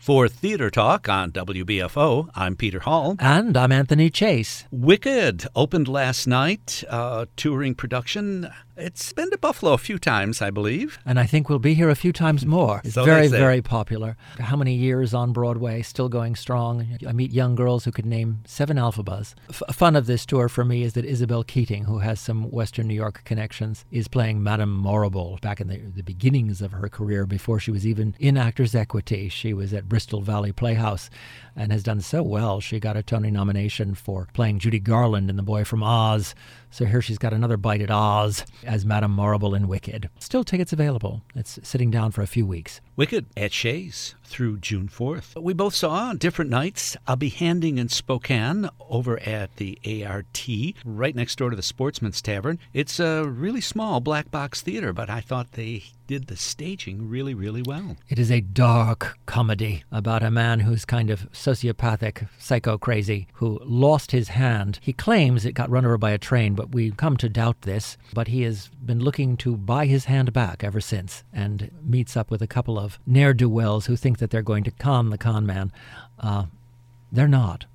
For Theater Talk on WBFO, I'm Peter Hall. And I'm Anthony Chase. Wicked opened last night, touring production. It's been to Buffalo a few times, I believe. And I think we'll be here a few times more. It's very popular. How many years on Broadway, still going strong. I meet young girls who could name 7 alphabets. Fun of this tour for me is that Isabel Keating, who has some Western New York connections, is playing Madame Morrible back in the beginnings of her career before she was even in Actors Equity. She was at Bristol Valley Playhouse and has done so well. She got a Tony nomination for playing Judy Garland in The Boy from Oz. So here she's got another bite at Oz as Madame Morrible in Wicked. Still tickets available. It's sitting down for a few weeks. Wicked at Shays through June 4th. We both saw on different nights. I'll be handing in Spokane over at the ART, right next door to the Sportsman's Tavern. It's a really small black box theater, but I thought they did the staging really, really well. It is a dark comedy about a man who's kind of sociopathic, psycho-crazy, who lost his hand. He claims it got run over by a train, but we come to doubt this. But he has been looking to buy his hand back ever since and meets up with a couple of ne'er-do-wells who think that they're going to con the con man. They're not.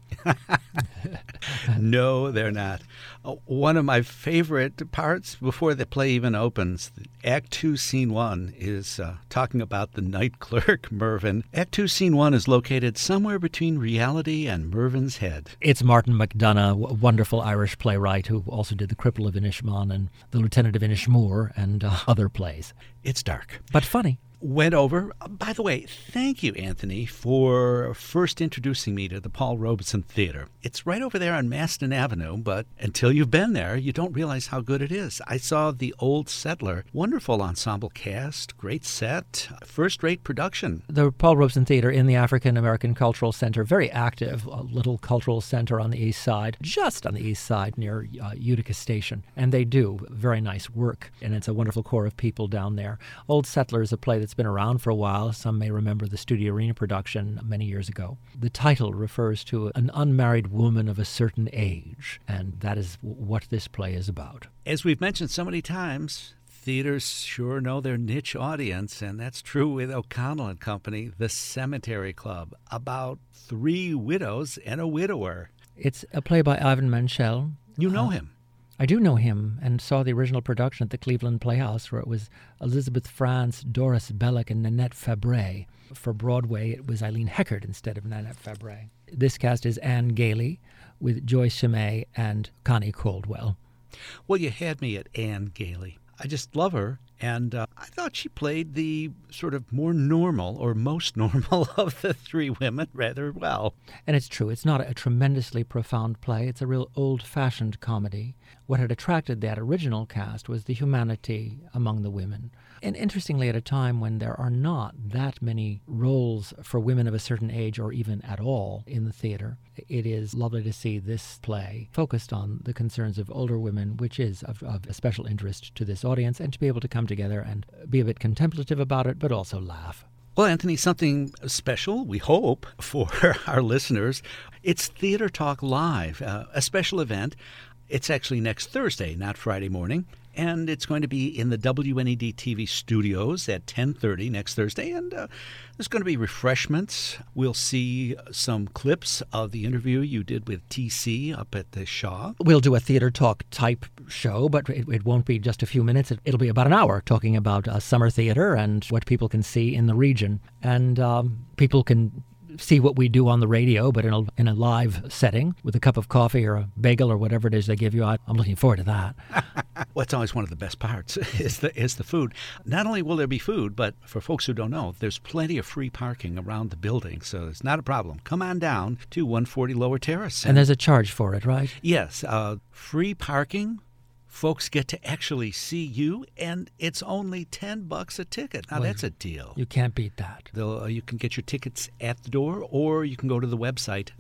No, they're not. One of my favorite parts before the play even opens, Act 2, Scene 1, is talking about the night clerk, Mervyn. Act 2, Scene 1 is located somewhere between reality and Mervyn's head. It's Martin McDonagh, a wonderful Irish playwright who also did The Cripple of Inishmaan and The Lieutenant of Inishmore and other plays. It's dark. But funny. Went over. By the way, thank you, Anthony, for first introducing me to the Paul Robeson Theater. It's right over there on Maston Avenue, but until you've been there, you don't realize how good it is. I saw The Old Settler. Wonderful ensemble cast, great set, first-rate production. The Paul Robeson Theater in the African American Cultural Center, very active, a little cultural center on the east side, just on the east side near Utica Station. And they do very nice work, and it's a wonderful core of people down there. Old Settler is a play that's been around for a while. Some may remember the Studio Arena production many years ago. The title refers to an unmarried woman of a certain age, and that is what this play is about. As we've mentioned so many times, theaters sure know their niche audience, and that's true with O'Connell and Company, The Cemetery Club, about 3 widows and a widower. It's a play by Ivan Manchel. You know him. I do know him and saw the original production at the Cleveland Playhouse where it was Elizabeth France, Doris Belloc, and Nanette Fabre. For Broadway, it was Eileen Heckard instead of Nanette Fabre. This cast is Anne Gailey with Joyce Chimay and Connie Caldwell. Well, you had me at Anne Gailey. I just love her, and I thought she played the sort of more normal or most normal of the 3 women rather well. And it's true. It's not a tremendously profound play. It's a real old-fashioned comedy. What had attracted that original cast was the humanity among the women. And interestingly, at a time when there are not that many roles for women of a certain age or even at all in the theater, it is lovely to see this play focused on the concerns of older women, which is of a special interest to this audience, and to be able to come together and be a bit contemplative about it, but also laugh. Well, Anthony, something special, we hope, for our listeners. It's Theater Talk Live, a special event. It's actually next Thursday, not Friday morning. And it's going to be in the WNED TV studios at 10:30 next Thursday. And there's going to be refreshments. We'll see some clips of the interview you did with TC up at the Shaw. We'll do a Theater Talk type show, but it won't be just a few minutes. It'll be about an hour talking about summer theater and what people can see in the region. And people can see what we do on the radio, but in a live setting with a cup of coffee or a bagel or whatever it is they give you. I'm looking forward to that. Well, it's always one of the best parts is the food. Not only will there be food, but for folks who don't know, there's plenty of free parking around the building, so it's not a problem. Come on down to 140 Lower Terrace. And there's a charge for it, right? Yes, free parking. Folks get to actually see you, and it's only $10 a ticket. Now, that's a deal. You can't beat that. You can get your tickets at the door, or you can go to the website,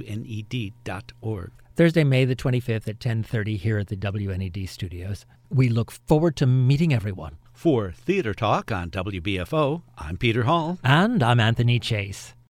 WNED.org. Thursday, May the 25th at 10:30 here at the WNED studios. We look forward to meeting everyone. For Theater Talk on WBFO, I'm Peter Hall. And I'm Anthony Chase.